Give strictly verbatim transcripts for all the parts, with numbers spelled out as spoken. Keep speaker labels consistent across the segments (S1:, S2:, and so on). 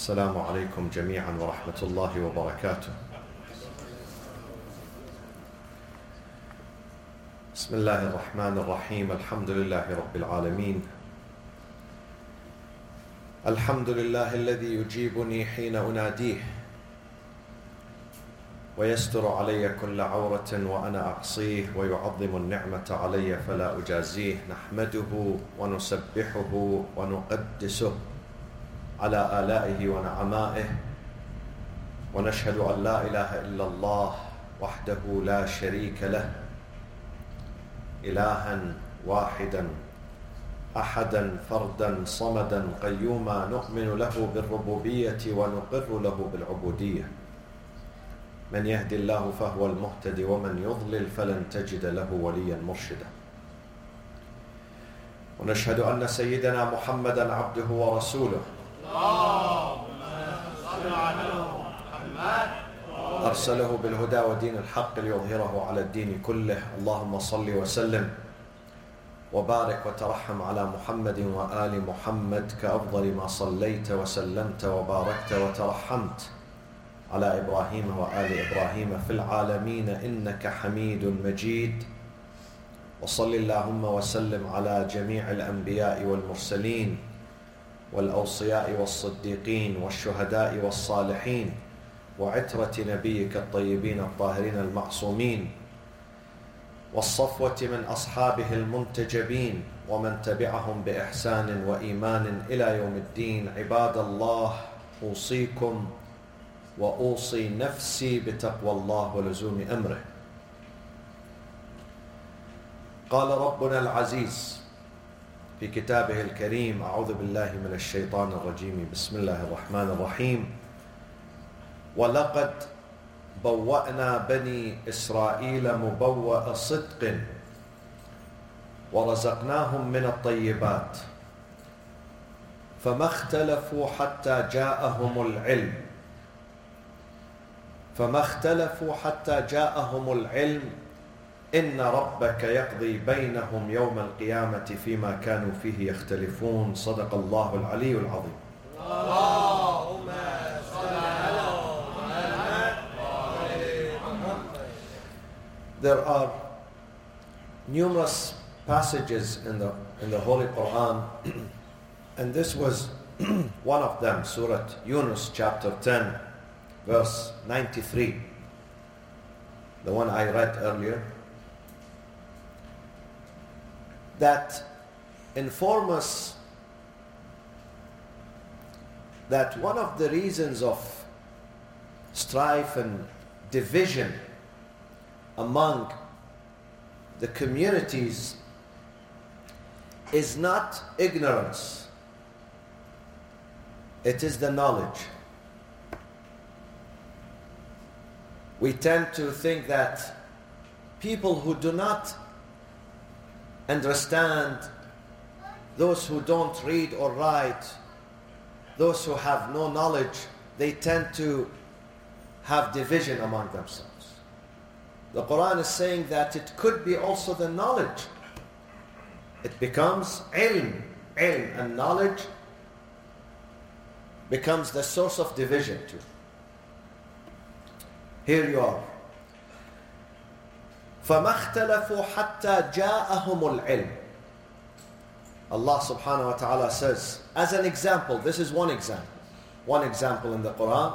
S1: السلام عليكم جميعا ورحمة الله وبركاته. بسم الله الرحمن الرحيم. الحمد لله رب العالمين. الحمد لله الذي يجيبني حين أناديه ويستر علي كل عورة وأنا أعصيه ويعظم النعمة علي فلا أجازيه. نحمده ونسبحه ونقدسه على آلائه ونعمائه، ونشهد أن لا إله إلا الله وحده لا شريك له، إلها واحدا أحدا فردا صمدا قيوما، نؤمن له بالربوبية ونقر له بالعبودية. من يهدي الله فهو المهتدي ومن يضلل فلن تجد له وليا مرشدا. ونشهد أن سيدنا محمدا عبده ورسوله
S2: اللهم صل على محمد
S1: أرسله بالهدى ودين الحق ليظهره على الدين كله. اللهم صل وسلم وبارك وترحم على محمد وآل محمد كأفضل ما صليت وسلمت وباركت وترحمت على إبراهيم وآل إبراهيم في العالمين إنك حميد مجيد. وصل اللهم وسلم على جميع الأنبياء والمرسلين والأوصياء والصديقين والشهداء والصالحين وعترة نبيك الطيبين الطاهرين المعصومين والصفوة من أصحابه المنتجبين ومن تبعهم بإحسان وإيمان إلى يوم الدين. عباد الله، أوصيكم وأوصي نفسي بتقوى الله ولزوم أمره. قال ربنا العزيز في كتابه الكريم: أعوذ بالله من الشيطان الرجيم، بسم الله الرحمن الرحيم. ولقد بوأنا بني إسرائيل مبوأ صدق ورزقناهم من الطيبات فما اختلفوا حتى جاءهم العلم فما اختلفوا حتى جاءهم العلم إن ربك يقضي بينهم يوم القيامة فيما كانوا فيه يختلفون. صدق الله العلي العظيم.
S2: اللهم صل على محمد.
S1: There are numerous passages in the in the Holy Quran, and this was one of them. Surah Yunus, chapter ten, verse ninety-three, the one I read earlier, that inform us that one of the reasons of strife and division among the communities is not ignorance, it is the knowledge. We tend to think that people who do not understand, those who don't read or write, those who have no knowledge, they tend to have division among themselves. The Quran is saying that it could be also the knowledge. It becomes ilm, ilm, and knowledge becomes the source of division too. Here you are. فَمَا اخْتَلَفُوا حَتَّى جَاءَهُمُ الْعِلْمِ. Allah subhanahu wa ta'ala says, as an example, this is one example, one example in the Quran.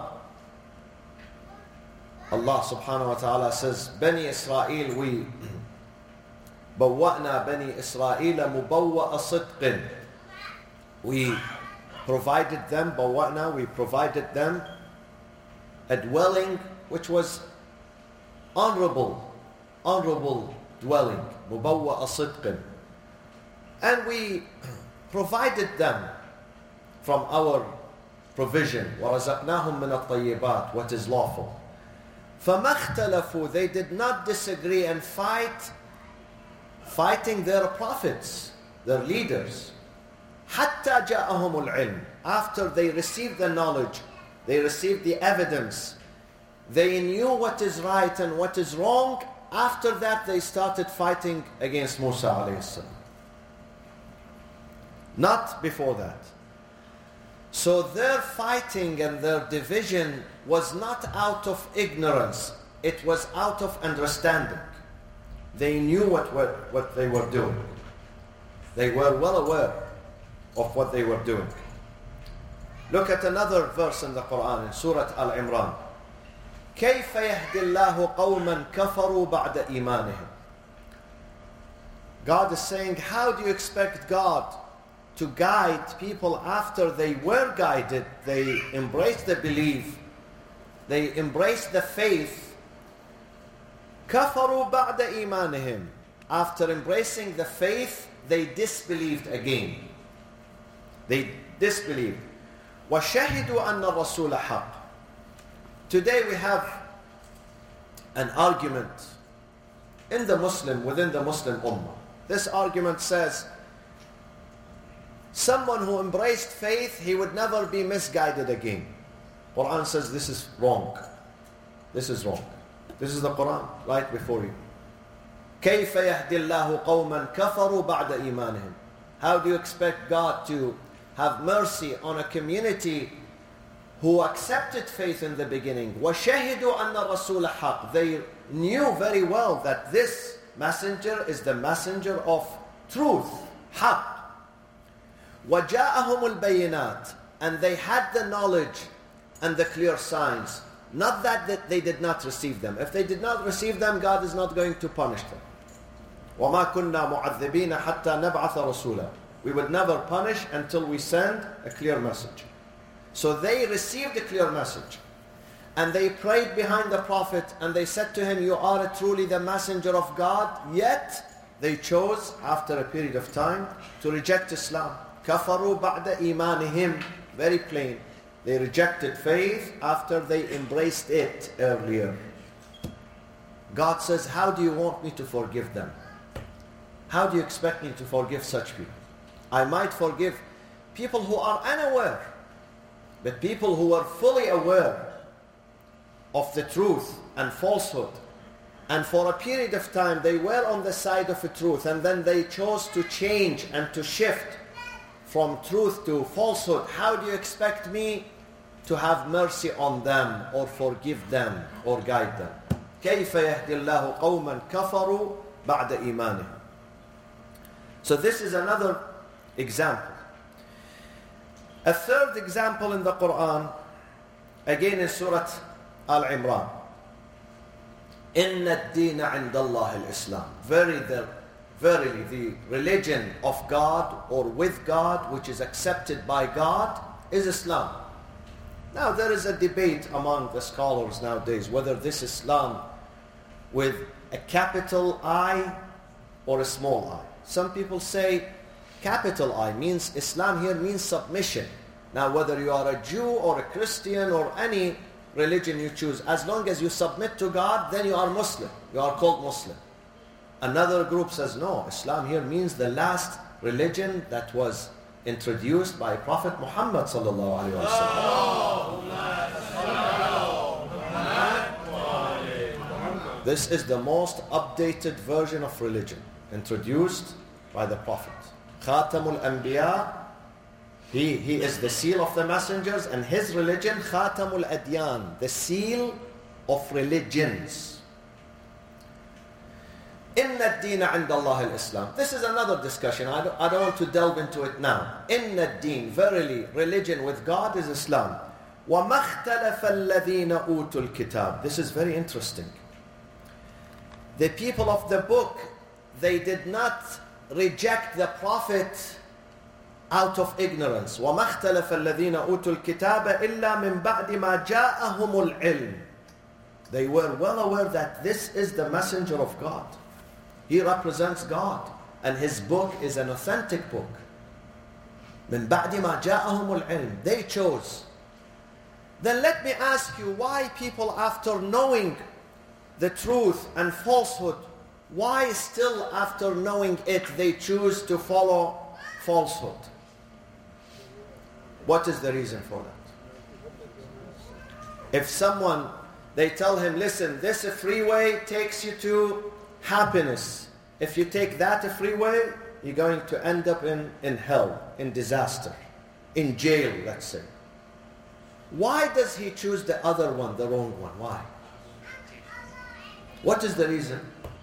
S1: Allah subhanahu wa ta'ala says, Bani Israel, we بَوَّأْنَا بَنِي إِسْرَائِيلَ مُبَوَّأَ صِدْقٍ. We provided them, بَوَّأْنَا, we provided them a dwelling which was honorable, honorable dwelling, مُبَوَّأَ صِدْقٍ. And we provided them from our provision, وَرَزَقْنَاهُمْ مِنَ الطَّيِّبَاتِ, what is lawful. فَمَا اخْتَلَفُوا, they did not disagree and fight, fighting their prophets, their leaders. حَتَّى جَاءَهُمُ الْعِلْمِ, after they received the knowledge, they received the evidence, they knew what is right and what is wrong. After that they started fighting against Musa alayhi salam. Not before that. So their fighting and their division was not out of ignorance. It was out of understanding. They knew what, what, what they were doing. They were well aware of what they were doing. Look at another verse in the Quran, in Surah Al-Imran. كيف يهدي الله قوما كفروا بعد إيمانهم. God is saying, how do you expect God to guide people after they were guided? They embraced the belief. They embraced the faith. كفروا بعد إيمانهم. After embracing the faith, they disbelieved again. They disbelieved. وشهدوا أن الرسول حق. Today we have an argument in the Muslim, within the Muslim Ummah. This argument says, someone who embraced faith, he would never be misguided again. Quran says this is wrong. This is wrong. This is the Quran right before you. كيف يهدي الله قوما كفروا بعد إيمانهم. How do you expect God to have mercy on a community who accepted faith in the beginning? وَشَهِدُوا أَنَّ الرَّسُولَ حَقٌّ. They knew very well that this messenger is the messenger of truth, حق. وَجَاءَهُمُ الْبَيِّنَاتِ. And they had the knowledge and the clear signs. Not that, that they did not receive them. If they did not receive them, God is not going to punish them. وَمَا كُنَّا مُعَذِّبِينَ حَتَّى نَبْعَثَ رَسُولًا. We would never punish until we send a clear message. So they received a clear message. And they prayed behind the Prophet and they said to him, you are truly the messenger of God. Yet they chose, after a period of time, to reject Islam. كَفَرُوا بَعْدَ إِيمَانِهِمْ. Very plain. They rejected faith after they embraced it earlier. God says, how do you want me to forgive them? How do you expect me to forgive such people? I might forgive people who are unaware, but people who are fully aware of the truth and falsehood, and for a period of time they were on the side of the truth, and then they chose to change and to shift from truth to falsehood. How do you expect me to have mercy on them or forgive them or guide them? كيف يهدي الله قوما كفروا بعد إيمانهم. So this is another example. A third example in the Quran, again in Surah Al-Imran. إِنَّ الدِّينَ عِنْدَ اللَّهِ الْإِسْلَامِ. Very the, verily the religion of God or with God, which is accepted by God, is Islam. Now there is a debate among the scholars nowadays whether this Islam with a capital I or a small I. Some people say capital I means Islam here means submission. Now whether you are a Jew or a Christian or any religion you choose, as long as you submit to God, then you are Muslim. You are called Muslim. Another group says no, Islam here means the last religion that was introduced by Prophet Muhammad sallallahu alaihi wasallam. This is the most updated version of religion introduced by the Prophet. Khatamul Anbiya, he, he is the seal of the messengers, and his religion, Khatamul Adyan, the seal of religions. Inna ad-deen 'inda Allah al-Islam. This is another discussion. I don't, I don't want to delve into it now. Inna ad-deen, verily, religion with God is Islam. وَمَا اخْتَلَفَ الَّذِينَ أُوتُوا الْكِتَابِ. This is very interesting. The people of the book, they did not reject the Prophet out of ignorance. وَمَا اخْتَلَفَ الَّذِينَ أُوتُوا الْكِتَابَ إِلَّا مِنْ بَعْدِ مَا جَاءَهُمُ الْعِلْمِ. They were well aware that this is the messenger of God. He represents God, and his book is an authentic book. مِنْ بَعْدِ مَا جَاءَهُمُ الْعِلْمِ. They chose. Then let me ask you, why people, after knowing the truth and falsehood, why still after knowing it they choose to follow falsehood? What is the reason for that? If someone, they tell him, listen, this freeway takes you to happiness. If you take that freeway, you're going to end up in, in hell, in disaster. in jail, let's say. Why does he choose the other one, the wrong one? Why? What is the reason?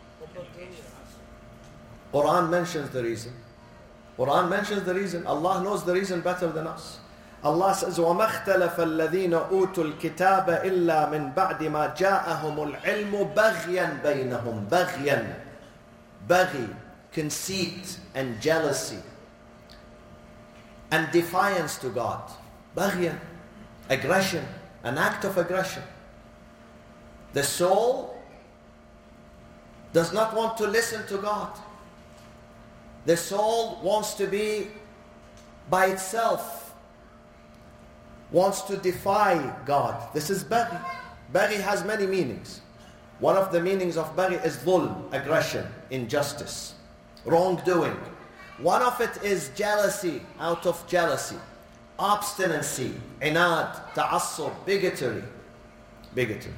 S1: Quran mentions the reason. Quran mentions the reason. Allah knows the reason better than us. Allah says, وَمَا اخْتَلَفَ الَّذِينَ أُوتُوا الْكِتَابَ إِلَّا مِنْ بَعْدِ مَا جَاءَهُمُ الْعِلْمُ بَغْيًا بَيْنَهُمْ بَغْيًا Baghi, conceit and jealousy and defiance to God. Baghyan, aggression, an act of aggression. The soul does not want to listen to God. The soul wants to be by itself, wants to defy God. This is baghi. Baghi has many meanings. One of the meanings of baghi is dhulm, aggression, injustice, wrongdoing. One of it is jealousy, out of jealousy, obstinacy, inad, ta'assub, bigotry, bigotry.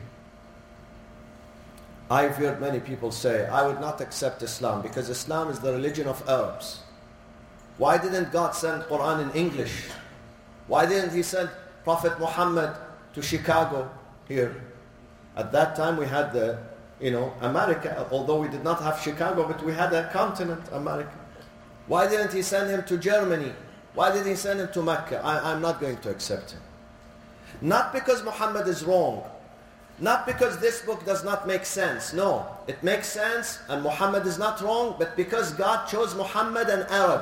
S1: I've heard many people say, I would not accept Islam because Islam is the religion of Arabs. Why didn't God send Quran in English? Why didn't He send Prophet Muhammad to Chicago here? At that time we had the, you know, America, although we did not have Chicago, but we had a continent, America. Why didn't He send him to Germany? Why did He send him to Mecca? I, I'm not going to accept him. Not because Muhammad is wrong. Not because this book does not make sense. No, it makes sense and Muhammad is not wrong, but because God chose Muhammad an Arab,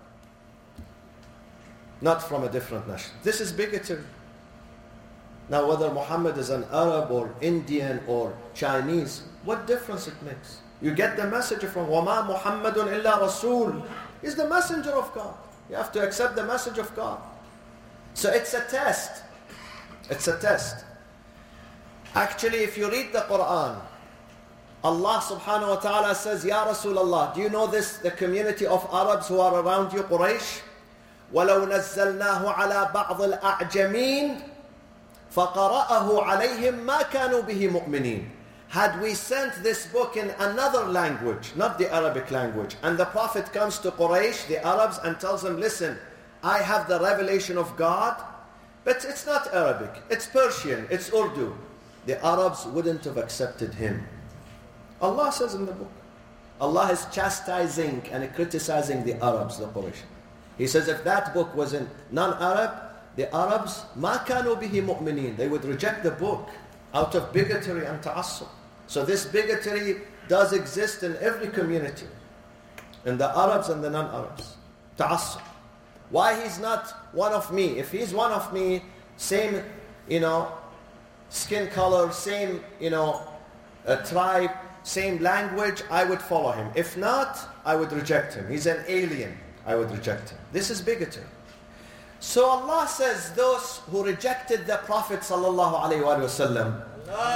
S1: not from a different nation. This is bigotry. Now whether Muhammad is an Arab or Indian or Chinese, what difference it makes? You get the message from وَمَا مُحَمَّدٌ إِلَّا رَسُولٌ. He's the messenger of God. You have to accept the message of God. So it's a test. It's a test. Actually, if you read the Quran, Allah subhanahu wa ta'ala says, Ya Rasulullah, do you know this, the community of Arabs who are around you, Quraysh? وَلَوْ نَزَّلْنَاهُ عَلَى بَعْضِ الْأَعْجَمِينَ فَقَرَأَهُ عَلَيْهِمْ مَا كَانُوا بِهِ مُؤْمِنِينَ. Had we sent this book in another language, not the Arabic language, and the Prophet comes to Quraysh, the Arabs, and tells them, listen, I have the revelation of God, but it's not Arabic, it's Persian, it's Urdu. The Arabs wouldn't have accepted him. Allah says in the book, Allah is chastising and criticizing the Arabs, the Quraysh. He says if that book was in non-Arab, the Arabs, مَا كَانُوا بِهِ مُؤْمِنِينَ, they would reject the book out of bigotry and ta'assub. So this bigotry does exist in every community, in the Arabs and the non-Arabs. Ta'assub. Why he's not one of me? If he's one of me, same, you know, skin color, same, you know, uh, tribe, same language, I would follow him. If not, I would reject him. He's an alien. I would reject him. This is bigotry. So Allah says those who rejected the Prophet sallallahu alaihi wasallam,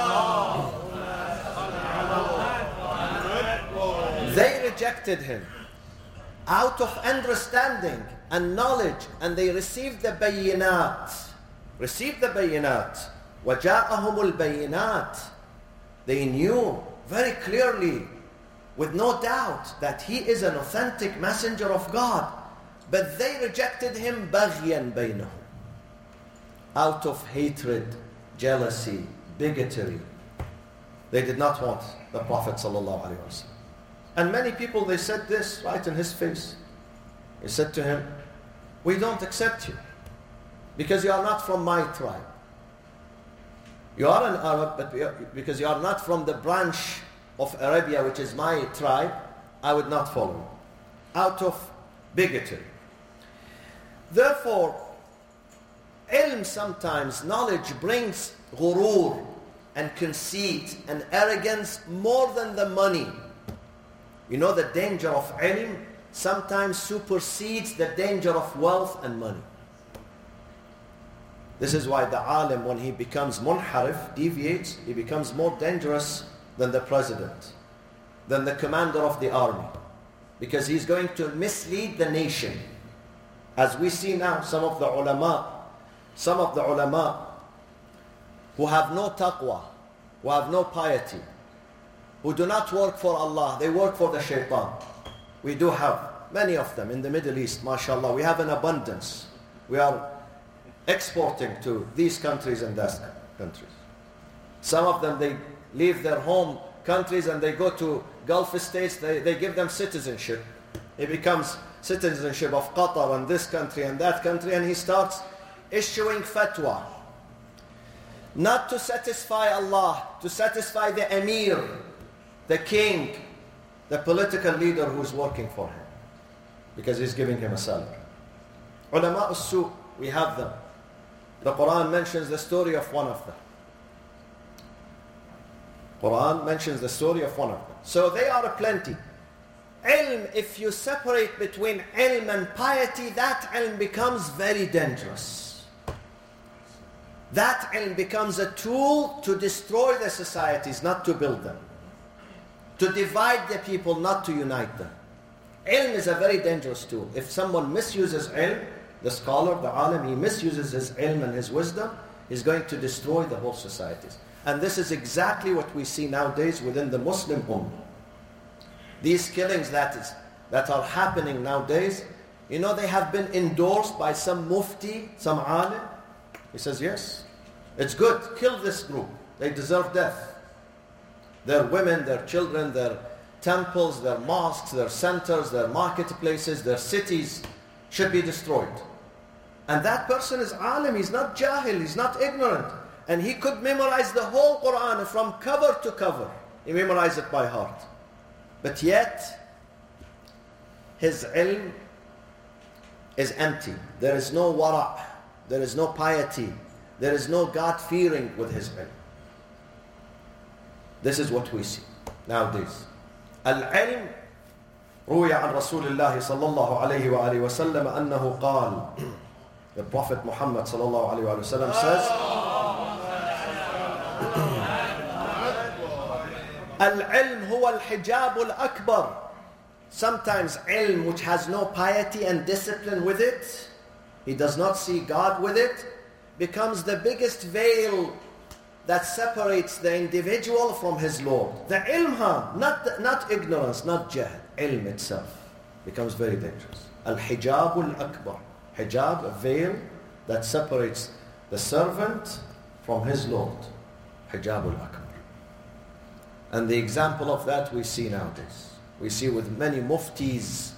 S1: they rejected him out of understanding and knowledge, and they received the bayinat. Received the bayinat. وَجَاءَهُمُ الْبَيِّنَاتِ. They knew very clearly, with no doubt, that he is an authentic messenger of God. But they rejected him بَغْيًا بَيْنَهُمْ, out of hatred, jealousy, bigotry. They did not want the Prophet sallallahu alaihi wasallam. And many people, they said this right in his face. They said to him, we don't accept you because you are not from my tribe. You are an Arab, but because you are not from the branch of Arabia, which is my tribe, I would not follow you. Out of bigotry. Therefore, ilm sometimes, knowledge brings ghurur and conceit and arrogance more than the money. You know the danger of ilm sometimes supersedes the danger of wealth and money. This is why the alim, when he becomes munharif, deviates, he becomes more dangerous than the president, than the commander of the army. Because he's going to mislead the nation. As we see now, some of the ulama, some of the ulama who have no taqwa, who have no piety, who do not work for Allah, they work for the shaitan. We do have many of them in the Middle East, mashallah. We have an abundance. we are exporting to these countries and those countries. Some of them, they leave their home countries and they go to Gulf states, they, they give them citizenship. It becomes citizenship of Qatar and this country and that country, and he starts issuing fatwa. Not to satisfy Allah, to satisfy the Emir, the king, the political leader who's working for him, because he's giving him a salary. Ulama al-Su, we have them. The Quran mentions the story of one of them. Quran mentions the story of one of them. So they are plenty. Ilm, if you separate between ilm and piety, that ilm becomes very dangerous. That ilm becomes a tool to destroy the societies, not to build them. To divide the people, not to unite them. Ilm is a very dangerous tool. If someone misuses ilm, the scholar, the alim, he misuses his ilm and his wisdom, he's going to destroy the whole societies. And this is exactly what we see nowadays within the Muslim Ummah. These killings that is that are happening nowadays, you know, they have been endorsed by some mufti, some alim. He says, yes, it's good, kill this group. They deserve death. Their women, their children, their temples, their mosques, their centers, their marketplaces, their cities should be destroyed. And that person is alim, he's not jahil, he's not ignorant. And he could memorize the whole Quran from cover to cover. He memorized it by heart. But yet, his ilm is empty. There is no wara', there is no piety, there is no God-fearing with his ilm. This is what we see nowadays. Al-ilm, روي عن رسول الله صلى الله عليه وآله وسلم أنه قال, the Prophet Muhammad صلى الله عليه وآله وسلم says, Al-ilm huwa al-hijab al-akbar. Sometimes ilm, which has no piety and discipline with it, he does not see God with it, becomes the biggest veil that separates the individual from his Lord. The ilm, huh? not, not ignorance, not jahl. Ilm itself becomes very dangerous. Al-hijab al-akbar. Hijab, a veil that separates the servant from his Lord. Hijab al-akbar. And the example of that we see nowadays. We see with many muftis,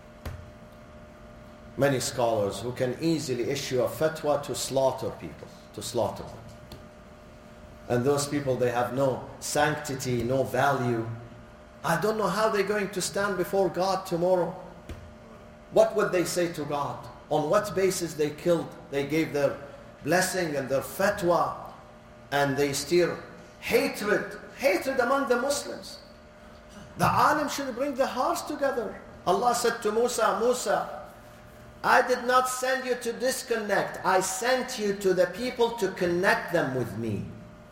S1: many scholars who can easily issue a fatwa to slaughter people, to slaughter them. And those people, they have no sanctity, no value. I don't know how they're going to stand before God tomorrow. What would they say to God? On what basis they killed, they gave their blessing and their fatwa, and they stir hatred, hatred among the Muslims. The alim should bring the hearts together. Allah said to Musa, Musa, I did not send you to disconnect. I sent you to the people to connect them with me.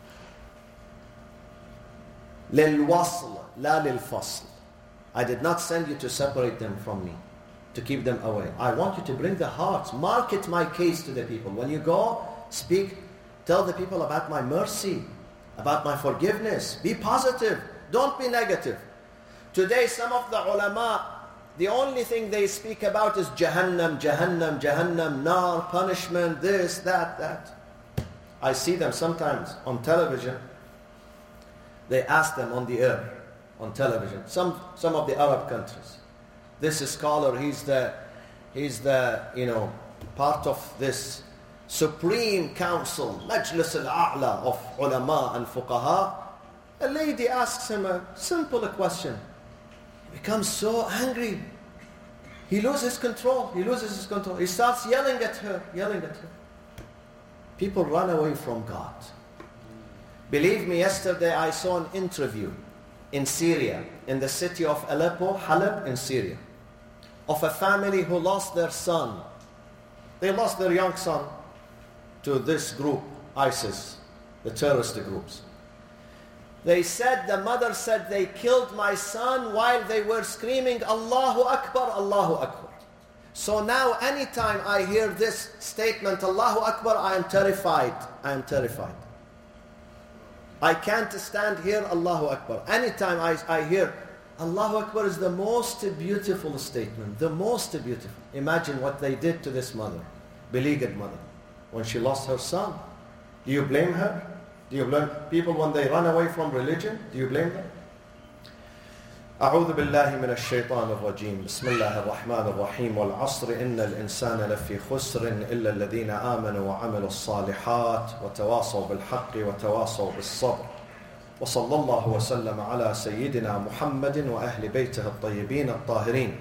S1: لِلْوَصْلِ لَا لِلْفَصْلِ. I did not send you to separate them from me, to keep them away. I want you to bring the hearts. Market my case to the people. When you go, speak, tell the people about my mercy, about my forgiveness. Be positive. Don't be negative. Today, some of the ulama, the only thing they speak about is Jahannam, Jahannam, Jahannam, Nar, punishment, this, that, that. I see them sometimes on television. They ask them on the air, on television, some, some of the Arab countries. This scholar, he's the, he's the, you know, part of this Supreme Council, Majlis al-A'la of ulama and fuqaha. A lady asks him a simple question. He becomes so angry. He loses control. He loses his control. He starts yelling at her, yelling at her. People run away from God. Believe me, yesterday I saw an interview in Syria, in the city of Aleppo, Halab in Syria, of a family who lost their son. They lost their young son to this group, ISIS, the terrorist groups. They said, the mother said, they killed my son while they were screaming, Allahu Akbar, Allahu Akbar. So now anytime I hear this statement, Allahu Akbar, I am terrified. I am terrified. I can't stand here, Allahu Akbar. Anytime I, I hear, Allahu Akbar is the most beautiful statement, the most beautiful. Imagine what they did to this mother. beleaguered mother. When she lost her son, do you blame her? Do you blame people when they run away from religion? Do you blame them? أعوذ بالله من الشيطان الرجيم بسم الله الرحمن الرحيم والعصر إن الإنسان لفي خسر إلا الذين آمنوا وعملوا الصالحات وتواصوا بالحق وتواصوا بالصبر وصلى الله وسلم على سيدنا محمد وأهل بيته الطيبين الطاهرين.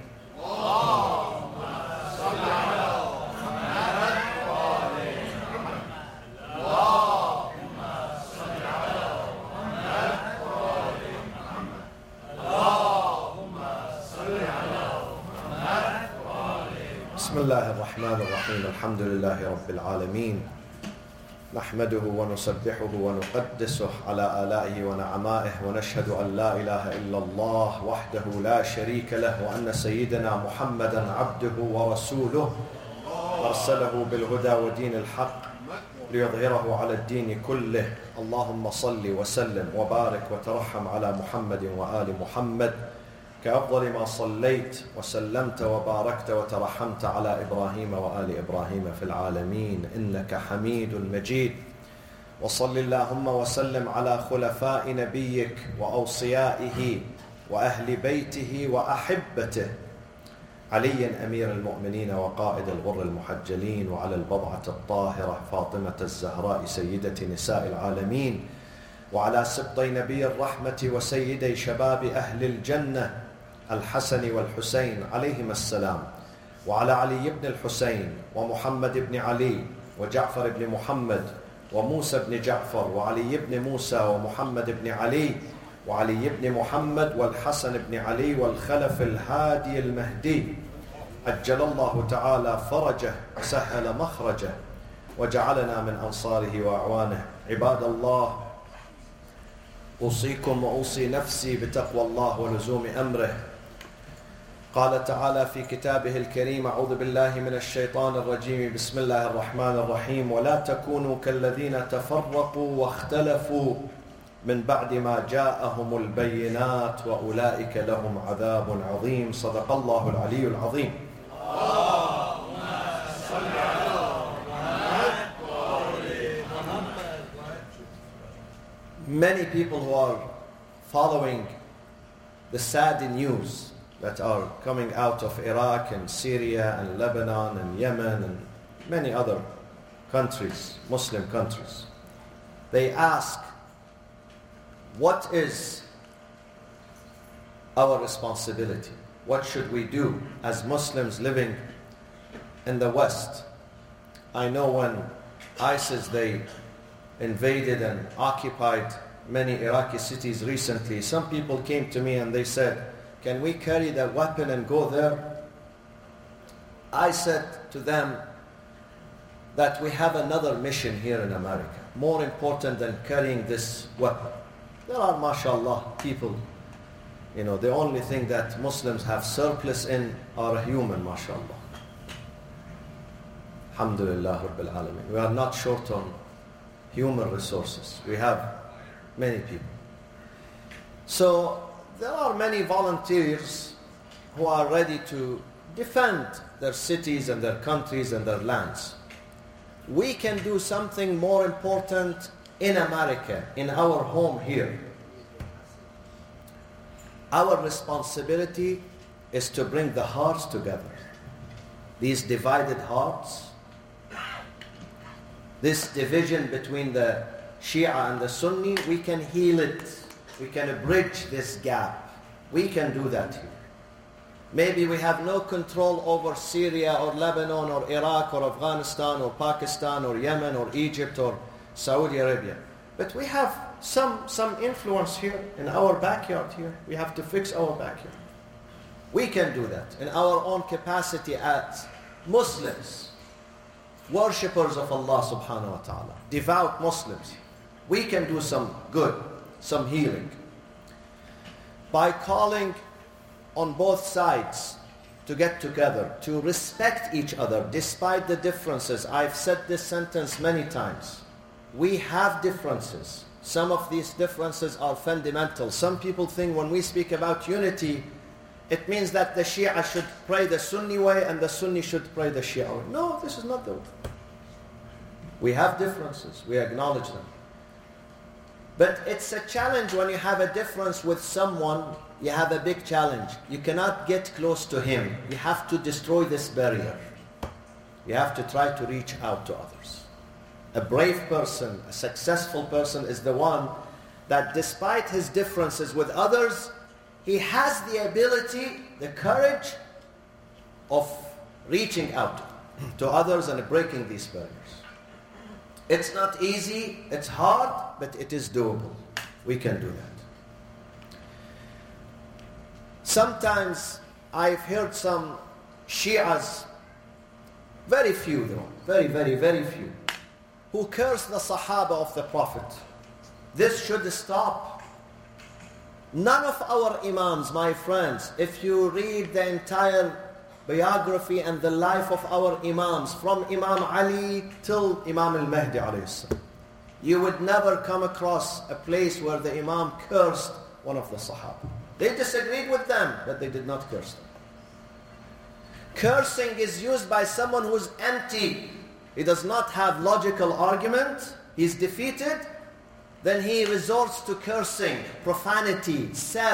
S1: بسم الله الرحمن الرحيم الحمد لله رب العالمين نحمده ونسبحه ونقدسه على آلائه ونعمائه ونشهد أن لا إله إلا الله وحده لا شريك له وأن سيدنا محمدا عبده ورسوله أرسله بالهدى ودين الحق ليظهره على الدين كله. اللهم صل وسلم وبارك وترحم على محمد وآل محمد كأفضل ما صليت وسلمت وباركت وترحمت على إبراهيم وآل إبراهيم في العالمين إنك حميد مجيد. وصل اللهم وسلم على خلفاء نبيك وأوصيائه وأهل بيته وأحبته علي أمير المؤمنين وقائد الغر المحجلين وعلى البضعة الطاهرة فاطمة الزهراء سيدة نساء العالمين وعلى سبطي نبي الرحمة وسيدي شباب أهل الجنة الحسن والحسين عليهما السلام وعلى علي بن الحسين ومحمد بن علي وجعفر بن محمد وموسى بن جعفر وعلي بن موسى ومحمد بن علي وعلي بن محمد والحسن بن علي والخلف الهادي المهدي عجل الله تعالى فرجه وسهل مخرجه وجعلنا من أنصاره وأعوانه. عباد الله أوصيكم وأوصي نفسي بتقوى الله ولزوم أمره. قال تعالى في كتابه الكريم أعوذ بالله من الشيطان الرجيم بسم الله الرحمن الرحيم ولا تكونوا كالذين تفرقوا واختلفوا من بعد ما جاءهم البينات وأولئك لهم عذاب عظيم. صدق الله العلي العظيم. Many people who are following the sad news that are coming out of Iraq and Syria and Lebanon and Yemen and many other countries, Muslim countries, they ask, what is our responsibility? What should we do as Muslims living in the West? I know when ISIS, they invaded and occupied many Iraqi cities recently, some people came to me and they said, can we carry the weapon and go there? I said to them that we have another mission here in America, more important than carrying this weapon. There are, mashallah, people, you know, the only thing that Muslims have surplus in are human, mashallah. Alhamdulillah Rabbil Alameen. We are not short on human resources. We have many people. So there are many volunteers who are ready to defend their cities and their countries and their lands. We can do something more important in America, in our home here. Our responsibility is to bring the hearts together. These divided hearts, this division between the Shia and the Sunni, we can heal it. We can bridge this gap. We can do that here. Maybe we have no control over Syria or Lebanon or Iraq or Afghanistan or Pakistan or Yemen or Egypt or Saudi Arabia. But we have some, some influence here in our backyard here. We have to fix our backyard. We can do that in our own capacity as Muslims, worshippers of Allah subhanahu wa ta'ala, devout Muslims. We can do some good, some healing, by calling on both sides to get together, to respect each other despite the differences. I've said this sentence many times. We have differences. Some of these differences are fundamental. Some people think when we speak about unity, it means that the Shia should pray the Sunni way and the Sunni should pray the Shia way. No, this is not the way. We have differences. We acknowledge them. But it's a challenge when you have a difference with someone. You have a big challenge. You cannot get close to him. You have to destroy this barrier. You have to try to reach out to others. A brave person, a successful person is the one that despite his differences with others, he has the ability, the courage of reaching out to others and breaking these barriers. It's not easy, it's hard, but it is doable. We can do that. Sometimes I've heard some Shias, very few though, very, very, very few, who curse the Sahaba of the Prophet. This should stop. None of our Imams, my friends, if you read the entire biography and the life of our Imams, from Imam Ali till Imam al-Mahdi alayhi salam, you would never come across a place where the Imam cursed one of the Sahaba. They disagreed with them, but they did not curse them. Cursing is used by someone who's empty. He does not have logical argument. He's defeated. Then he resorts to cursing, profanity, sab.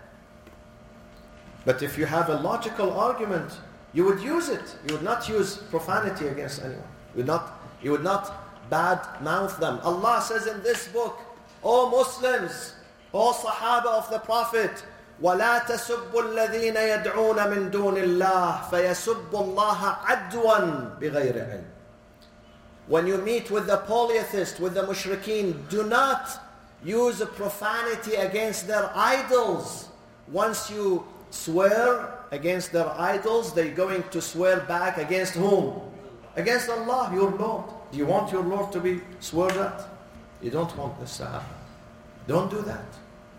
S1: But if you have a logical argument, you would use it. You would not use profanity against anyone. You would not, you would not bad mouth them. Allah says in this book, O Muslims, O Sahaba of the Prophet, وَلَا تَسُبُّوا الَّذِينَ يَدْعُونَ مِن دُونِ اللَّهِ فَيَسُبُّوا اللَّهَ عَدْوًا بِغَيْرِ عِلْمٍ. When you meet with the polytheists, with the mushrikeen, do not use profanity against their idols. Once you swear against their idols, they're going to swear back against whom? Against Allah, your Lord. Do you want your Lord to be sworn at? You don't want this to happen. Don't do that.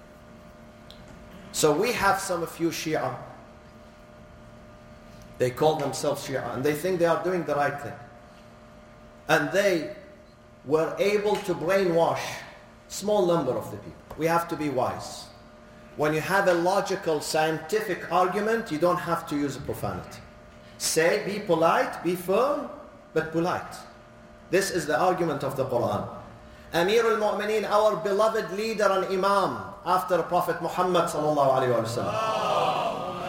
S1: So we have some of you Shia. They call themselves Shia and they think they are doing the right thing. And they were able to brainwash small number of the people. We have to be wise. When you have a logical, scientific argument, you don't have to use profanity. Say, be polite, be firm, but polite. This is the argument of the Quran. Amir al-Mu'mineen, our beloved leader and Imam after Prophet Muhammad sallallahu alayhi wa sallam.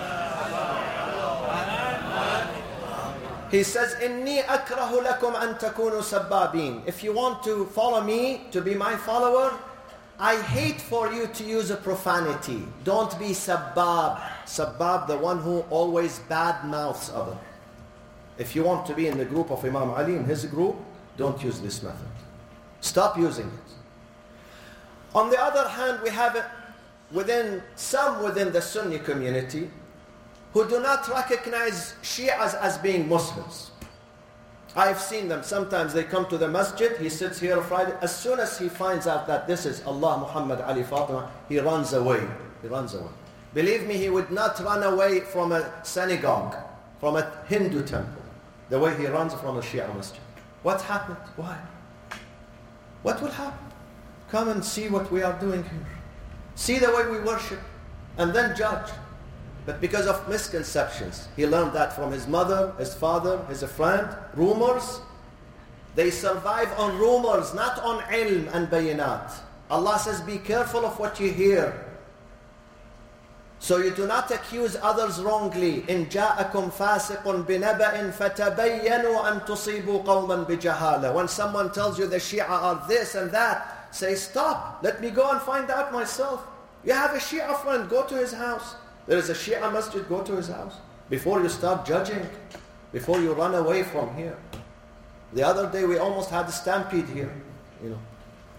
S1: He says, إِنِّي أَكْرَهُ لَكُمْ أَن تَكُونُوا سَبَّابِينَ. If you want to follow me, to be my follower, I hate for you to use a profanity. Don't be sabbab. Sabbab, the one who always bad mouths other. If you want to be in the group of Imam Ali, in his group, don't use this method. Stop using it. On the other hand, we have within some within the Sunni community who do not recognize Shias as being Muslims. I've seen them. Sometimes they come to the masjid, he sits here Friday. As soon as he finds out that this is Allah, Muhammad, Ali, Fatima, he runs away. He runs away. Believe me, he would not run away from a synagogue, from a Hindu temple, the way he runs from a Shia masjid. What happened? Why? What will happen? Come and see what we are doing here. See the way we worship, and then judge. But because of misconceptions, he learned that from his mother, his father, his friend, rumors. They survive on rumors, not on ilm and bayinat. Allah says, be careful of what you hear. So you do not accuse others wrongly. إِن جَاءَكُمْ فَاسِقٌ بِنَبَإٍ فَتَبَيَّنُوا أَن تُصِيبُوا قَوْمًا بِجَهَالَةٍ. When someone tells you the Shia are this and that, say, stop, let me go and find out myself. You have a Shia friend, go to his house. There is a Shia masjid, go to his house. Before you start judging, before you run away from here. The other day we almost had a stampede here, you know.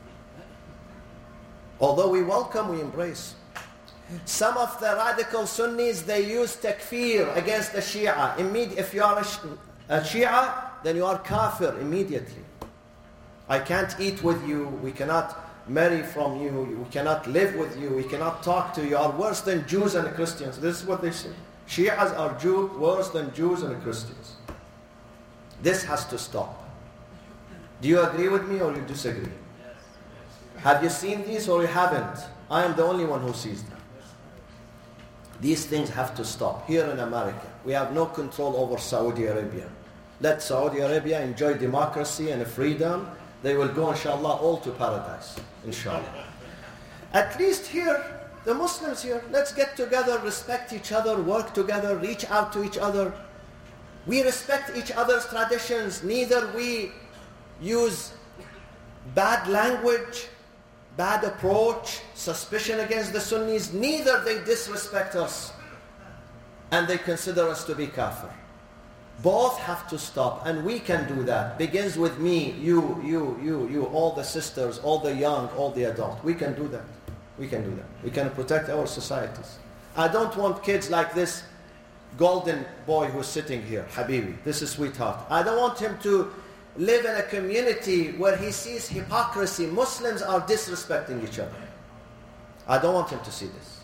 S1: Although we welcome, we embrace. Some of the radical Sunnis, they use takfir against the Shia. Immedi- if you are a, a Shia, then you are kafir immediately. I can't eat with you, we cannot marry from you, we cannot live with you, we cannot talk to you, you are worse than Jews and Christians. This is what they say. Shias are Jew, worse than Jews and Christians. This has to stop. Do you agree with me or you disagree? Have you seen these or you haven't? I am the only one who sees them. These things have to stop. Here in America, we have no control over Saudi Arabia. Let Saudi Arabia enjoy democracy and freedom. They will go, inshallah, all to paradise, inshallah. At least here, the Muslims here, let's get together, respect each other, work together, reach out to each other. We respect each other's traditions. Neither we use bad language, bad approach, suspicion against the Sunnis. Neither they disrespect us and they consider us to be kafir. Both have to stop, and we can do that. Begins with me, you, you, you, you, all the sisters, all the young, all the adults. We can do that. We can do that. We can protect our societies. I don't want kids like this golden boy who's sitting here, Habibi. This is sweetheart. I don't want him to live in a community where he sees hypocrisy. Muslims are disrespecting each other. I don't want him to see this.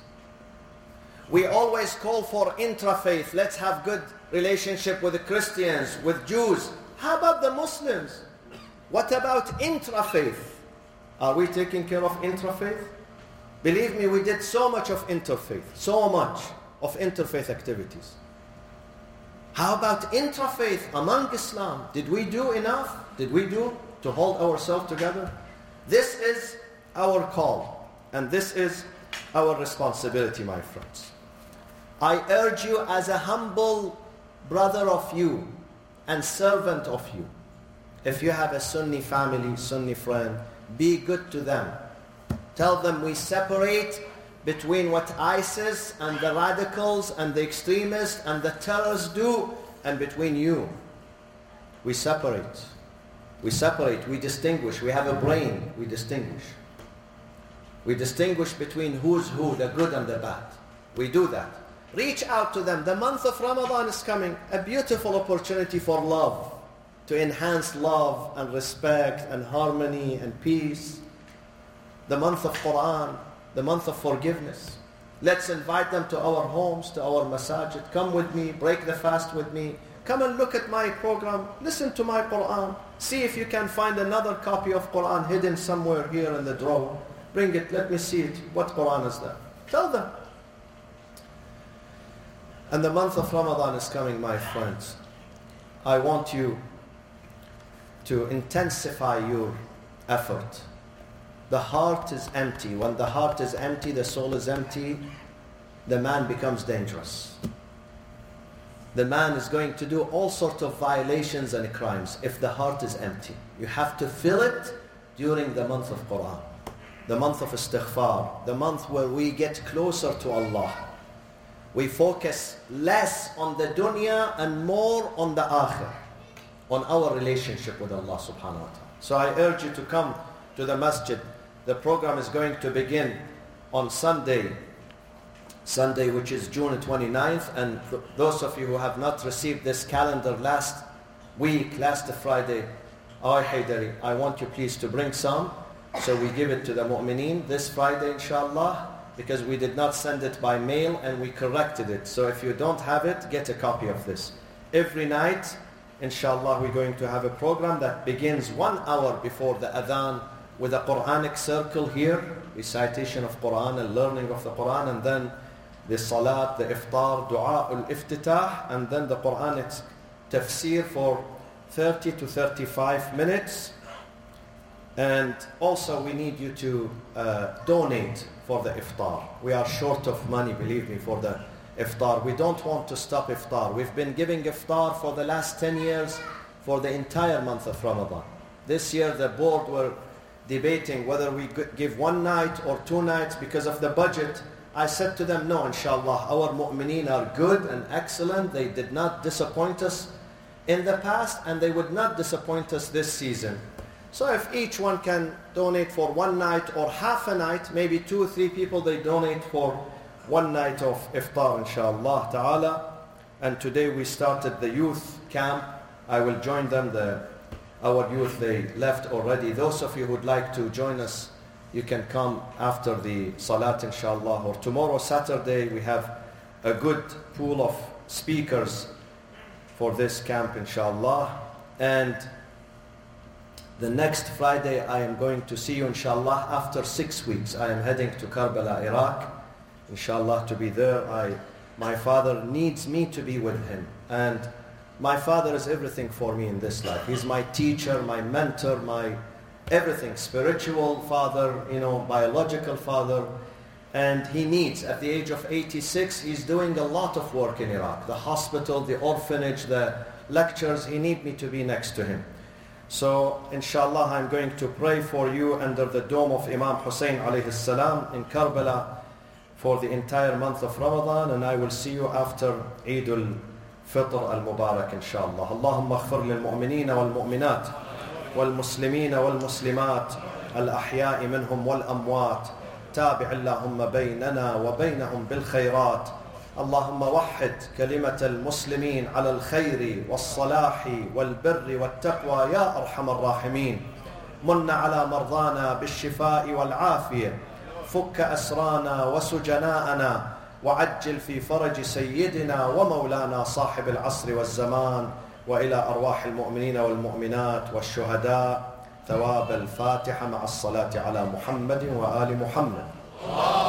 S1: We always call for intra-faith. Let's have good relationship with the Christians, with Jews. How about the Muslims? What about intra-faith? Are we taking care of intra-faith? Believe me, we did so much of interfaith, so much of interfaith activities. How about intra-faith among Islam? Did we do enough? Did we do to hold ourselves together? This is our call, and this is our responsibility, my friends. I urge you as a humble brother of you and servant of you, if you have a Sunni family, Sunni friend, be good to them. Tell them we separate between what ISIS and the radicals and the extremists and the terrorists do and between you. We separate. We separate, we distinguish. We have a brain, we distinguish. We distinguish between who's who, the good and the bad. We do that. Reach out to them. The month of Ramadan is coming. A beautiful opportunity for love, to enhance love and respect and harmony and peace. The month of Quran, the month of forgiveness. Let's invite them to our homes, to our masajid. Come with me, break the fast with me. Come and look at my program. Listen to my Quran. See if you can find another copy of Quran hidden somewhere here in the drawer. Bring it, let me see it. What Quran is that? Tell them. And the month of Ramadan is coming, my friends. I want you to intensify your effort. The heart is empty. When the heart is empty, the soul is empty, the man becomes dangerous. The man is going to do all sorts of violations and crimes if the heart is empty. You have to fill it during the month of Quran, the month of istighfar, the month where we get closer to Allah. We focus less on the dunya and more on the akhir, on our relationship with Allah subhanahu wa ta'ala. So I urge you to come to the masjid. The program is going to begin on Sunday, Sunday which is June twenty-ninth, and th- those of you who have not received this calendar last week, last Friday, oh Haydari, I want you please to bring some, so we give it to the mu'mineen this Friday inshallah, because we did not send it by mail and we corrected it. So if you don't have it, get a copy of this. Every night, inshallah, we're going to have a program that begins one hour before the adhan with a Quranic circle here, recitation of Quran and learning of the Quran, and then the salat, the iftar, dua al-iftitah, and then the Quranic tafsir for thirty to thirty-five minutes. And also we need you to uh, donate for the iftar. We are short of money, believe me, for the iftar. We don't want to stop iftar. We've been giving iftar for the last ten years for the entire month of Ramadan. This year the board were debating whether we give one night or two nights because of the budget. I said to them, no, inshallah, our mu'mineen are good and excellent. They did not disappoint us in the past, and they would not disappoint us this season. So if each one can donate for one night or half a night, maybe two or three people, they donate for one night of iftar, inshallah ta'ala. And today we started the youth camp. I will join them. The Our youth, they left already. Those of you who would like to join us, you can come after the salat, inshallah. Or tomorrow, Saturday, we have a good pool of speakers for this camp, inshallah. And the next Friday, I am going to see you, inshallah, after six weeks. I am heading to Karbala, Iraq. inshallah, to be there. I, my father needs me to be with him. And my father is everything for me in this life. He's my teacher, my mentor, my everything. Spiritual father, you know, biological father. And he needs, at the age of eighty-six, he's doing a lot of work in Iraq. The hospital, the orphanage, the lectures, he needs me to be next to him. So, inshallah, I'm going to pray for you under the dome of Imam Hussein alayhi salam in Karbala for the entire month of Ramadan, and I will see you after Eid al-Fitr al-Mubarak, inshallah. Allahumma aghfir lil-mu'minina wal-mu'minat wal-muslimina wal-muslimat al-ahya'i minhum wal-amwat. تابع اللهم بيننا وبينهم بالخيرات. اللهم وحد كلمة المسلمين على الخير والصلاح والبر والتقوى يا أرحم الراحمين. من على مرضانا بالشفاء والعافية. فك أسرانا وسجناءنا وعجل في فرج سيدنا ومولانا صاحب العصر والزمان. وإلى أرواح المؤمنين والمؤمنات والشهداء ثواب الفاتحة مع الصلاة على محمد وآل محمد.